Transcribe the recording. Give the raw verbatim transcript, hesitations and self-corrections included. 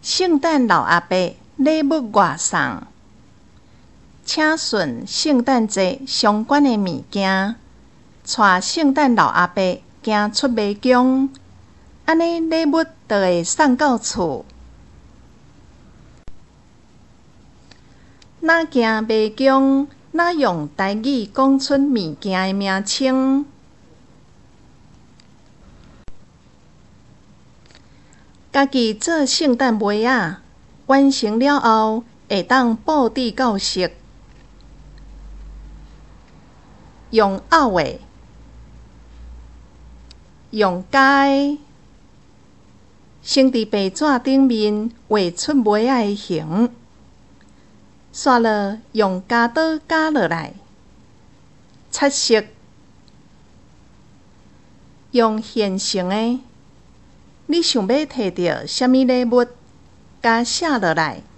圣诞老阿伯礼物外送，请顺圣诞节相关的物件，带圣诞老阿伯行出卖宫，安尼礼物就会送到厝。若行卖宫，若用台语讲出物件的名称。家己做圣诞袜仔，完成了后会当布置到色，用凹的，用加的，先伫白纸顶面画出袜仔的形，煞落用加刀加落来，擦色，用现成的。你想要摕到啥物礼物，甲写落来，